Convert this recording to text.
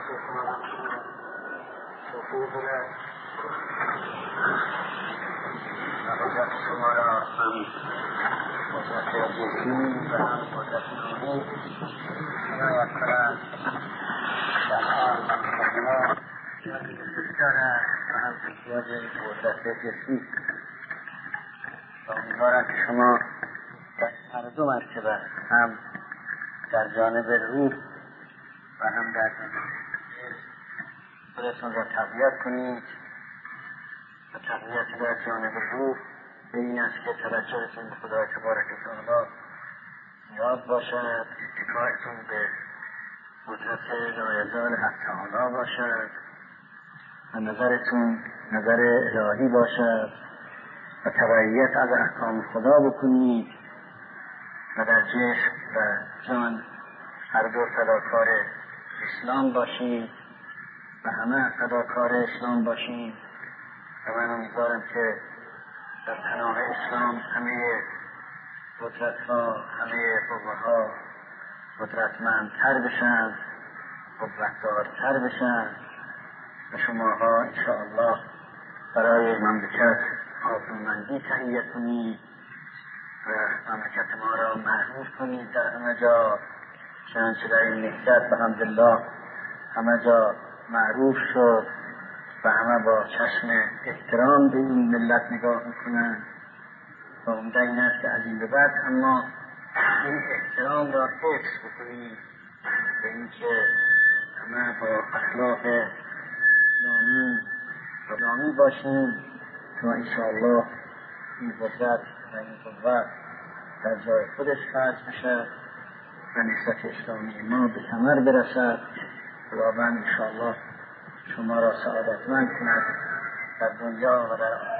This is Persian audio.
قدرت شما را هم قدرت جسمی و هم قدرت روحی عنایت کنند. در حال شما وجود دارد و هم احتیاج قدرت جسمی. امیدوارم که شما در هر دو مرتبه هم در جانب روح و هم در جانب خودتون را تقویت کنید و تقویت در جانب روح به این است که توجهتون به خدای تبارک و تعالی زیاد باشد، اتکایتون به قدرت لایزال حق تعالی باشد و نظرتون نظر الهی باشد و تبعیت از احکام خدا بکنید و در جسم و جان هر دو فداکار اسلام باشید و همه فداکار اسلام باشید. و من امیدوارم که در پناه اسلام همه قدرت‌ها، همه قوه‌ها قدرتمندتر بشن، قدرتدارتر بشن و شماها انشاءالله برای مملکت آبرومندی تهیه کنید و مملکت ما را معروف کنید در همه جا، چنانچه در این نهضت بحمدالله همه جا معروف شد و همه با چشم احترام به این ملت نگاه میکنند و عمده این است که از این به بعد اما این احترام را حفظ بکنید به این که همه با اخلاق اسلامی باشیم تا انشاءالله این قدرت و این قوت در جای خودش فرض بشه و نهضت اسلامی ما به ثمر برسد. خداوند انشاءالله شما را سعادتمند کند در دنیا و در آخرت.